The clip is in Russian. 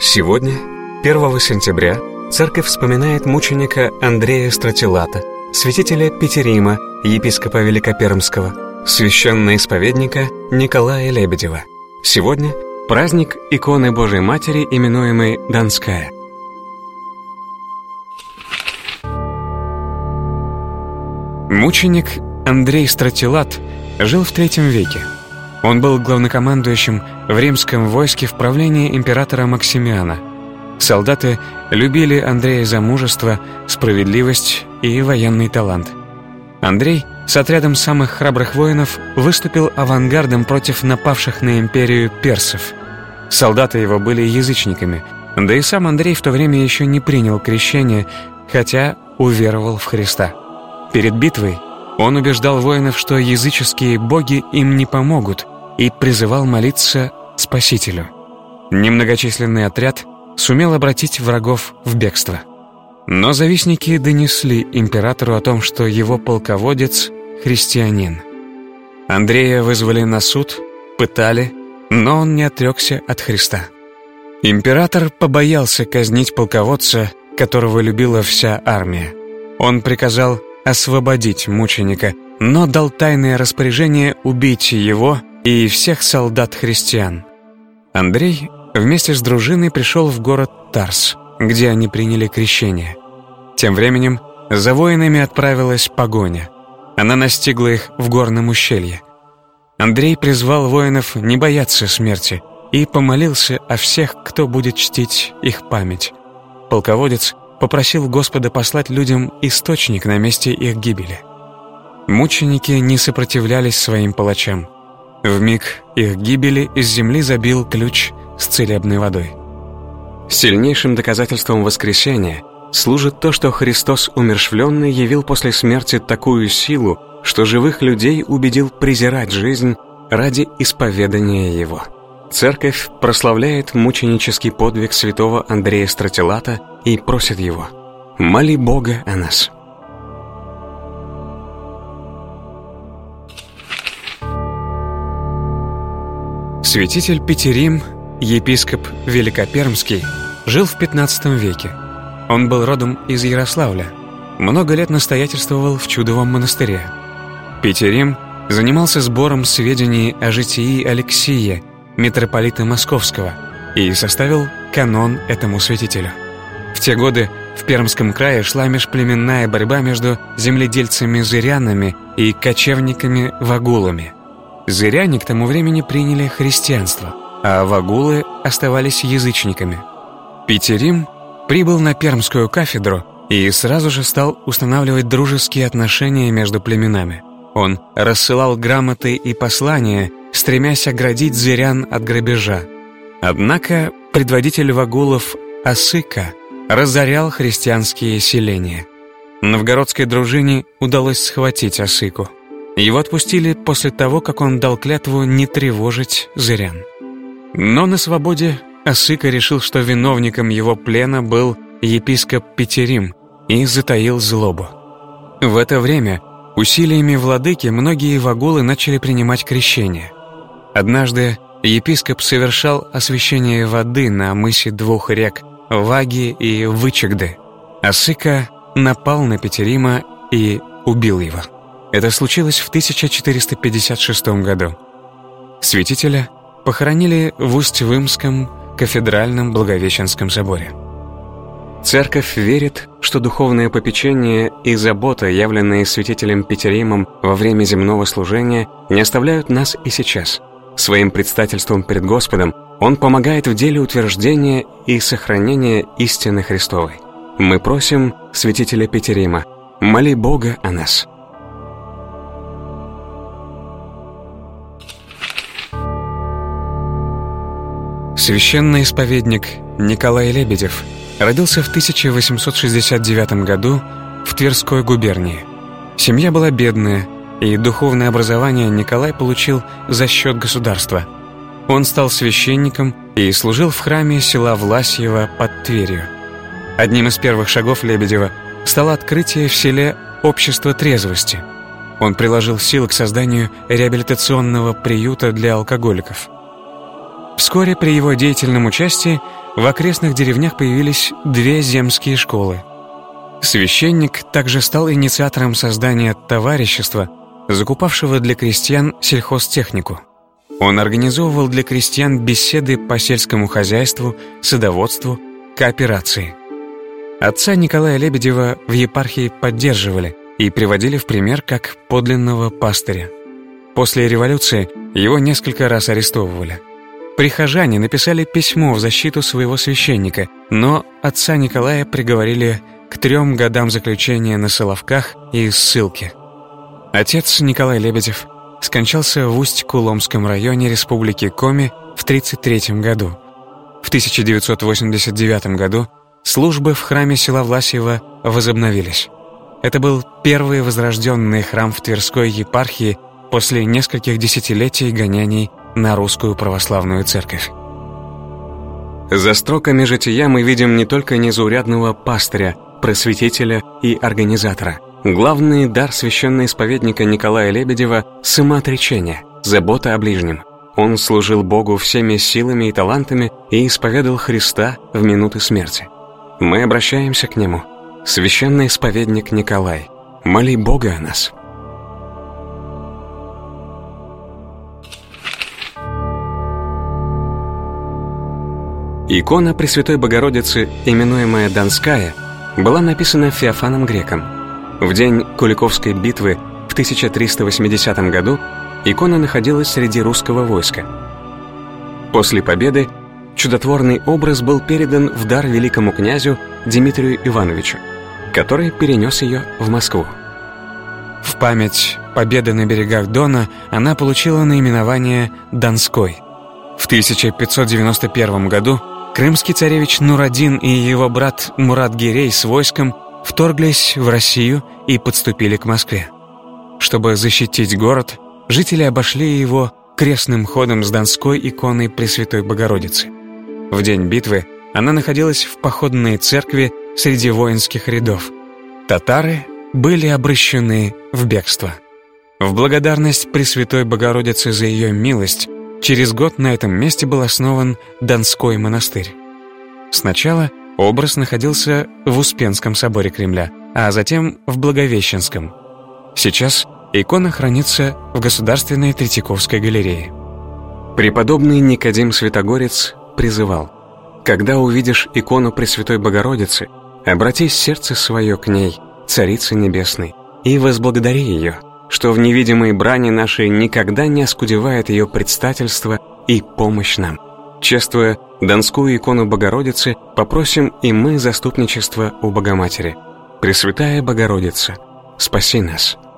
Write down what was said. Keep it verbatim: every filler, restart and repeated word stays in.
Сегодня, первого сентября, церковь вспоминает мученика Андрея Стратилата, святителя Петерима, епископа Великопермского, священноисповедника Николая Лебедева. Сегодня праздник иконы Божией Матери, именуемой Донская. Мученик Андрей Стратилат жил в третьем веке. Он был главнокомандующим в римском войске в правлении императора Максимиана. Солдаты любили Андрея за мужество, справедливость и военный талант. Андрей с отрядом самых храбрых воинов выступил авангардом против напавших на империю персов. Солдаты его были язычниками, да и сам Андрей в то время еще не принял крещение, хотя уверовал в Христа. Перед битвой он убеждал воинов, что языческие боги им не помогут, и призывал молиться Спасителю. Немногочисленный отряд сумел обратить врагов в бегство. Но завистники донесли императору о том, что его полководец — христианин. Андрея вызвали на суд, пытали, но он не отрекся от Христа. Император побоялся казнить полководца, которого любила вся армия. Он приказал освободить мученика, но дал тайное распоряжение убить его и всех солдат-христиан. Андрей вместе с дружиной пришел в город Тарс, где они приняли крещение. Тем временем за воинами отправилась погоня. Она настигла их в горном ущелье. Андрей призвал воинов не бояться смерти и помолился о всех, кто будет чтить их память. Полководец попросил Господа послать людям источник на месте их гибели. Мученики не сопротивлялись своим палачам. Вмиг их гибели из земли забил ключ с целебной водой. Сильнейшим доказательством воскресения служит то, что Христос умерщвленный явил после смерти такую силу, что живых людей убедил презирать жизнь ради исповедания Его. Церковь прославляет мученический подвиг святого Андрея Стратилата и просит его: «Моли Бога о нас». Святитель Петерим, епископ Великопермский, жил в пятнадцатом веке. Он был родом из Ярославля. Много лет настоятельствовал в Чудовом монастыре. Петерим занимался сбором сведений о житии Алексия, митрополита Московского, и составил канон этому святителю. В те годы в Пермском крае шла межплеменная борьба между земледельцами-зырянами и кочевниками-вагулами. Зыряне к тому времени приняли христианство, а вагулы оставались язычниками. Петерим прибыл на Пермскую кафедру и сразу же стал устанавливать дружеские отношения между племенами. Он рассылал грамоты и послания, стремясь оградить зырян от грабежа. Однако предводитель вагулов Осыка разорял христианские селения. Новгородской дружине удалось схватить Осыку. Его отпустили после того, как он дал клятву не тревожить зырян. Но на свободе Осыка решил, что виновником его плена был епископ Петерим, и затаил злобу. В это время усилиями владыки многие вагулы начали принимать крещение. Однажды епископ совершал освящение воды на мысе двух рек Ваги и Вычегды. Осыка напал на Петерима и убил его. Это случилось в тысяча четыреста пятьдесят шестом году. Святителя похоронили в Усть-Вымском кафедральном Благовещенском соборе. Церковь верит, что духовное попечение и забота, явленные святителем Петеримом во время земного служения, не оставляют нас и сейчас. Своим предстательством перед Господом он помогает в деле утверждения и сохранения истины Христовой. Мы просим святителя Петерима: моли Бога о нас. Священный исповедник Николай Лебедев родился в тысяча восемьсот шестьдесят девятом году в Тверской губернии. Семья была бедная, и духовное образование Николай получил за счет государства. Он стал священником и служил в храме села Власьево под Тверью. Одним из первых шагов Лебедева стало открытие в селе общества трезвости. Он приложил силы к созданию реабилитационного приюта для алкоголиков. Вскоре при его деятельном участии в окрестных деревнях появились две земские школы. Священник также стал инициатором создания товарищества, закупавшего для крестьян сельхозтехнику. Он организовывал для крестьян беседы по сельскому хозяйству, садоводству, кооперации. Отца Николая Лебедева в епархии поддерживали и приводили в пример как подлинного пастыря. После революции его несколько раз арестовывали. Прихожане написали письмо в защиту своего священника, но отца Николая приговорили к трем годам заключения на Соловках и ссылке. Отец Николай Лебедев скончался в Усть-Куломском районе Республики Коми в тридцать третьем году. В тысяча девятьсот восемьдесят девятом году службы в храме села Власьево возобновились. Это был первый возрожденный храм в Тверской епархии после нескольких десятилетий гоняний на русскую православную церковь. За строками жития мы видим не только незаурядного пастыря, просветителя и организатора. Главный дар священноисповедника Николая Лебедева – самоотречение, забота о ближнем. Он служил Богу всеми силами и талантами и исповедал Христа в минуты смерти. Мы обращаемся к Нему. Священноисповедник Николай, моли Бога о нас. Икона Пресвятой Богородицы, именуемая Донская, была написана Феофаном Греком. В день Куликовской битвы в тысяча триста восьмидесятом году икона находилась среди русского войска. После победы чудотворный образ был передан в дар великому князю Дмитрию Ивановичу, который перенес ее в Москву. В память победы на берегах Дона она получила наименование Донской. В тысяча пятьсот девяносто первом году крымский царевич Нурадин и его брат Мурат-Гирей с войском вторглись в Россию и подступили к Москве. Чтобы защитить город, жители обошли его крестным ходом с Донской иконой Пресвятой Богородицы. В день битвы она находилась в походной церкви среди воинских рядов. Татары были обращены в бегство. В благодарность Пресвятой Богородице за ее милость через год на этом месте был основан Донской монастырь. Сначала образ находился в Успенском соборе Кремля, а затем в Благовещенском. Сейчас икона хранится в Государственной Третьяковской галерее. Преподобный Никодим Святогорец призывал: «Когда увидишь икону Пресвятой Богородицы, обрати сердце свое к ней, Царице Небесной, и возблагодари ее, что в невидимой брани нашей никогда не оскудевает ее предстательство и помощь нам. Чествуя Донскую икону Богородицы, попросим и мы заступничество у Богоматери. Пресвятая Богородица, спаси нас».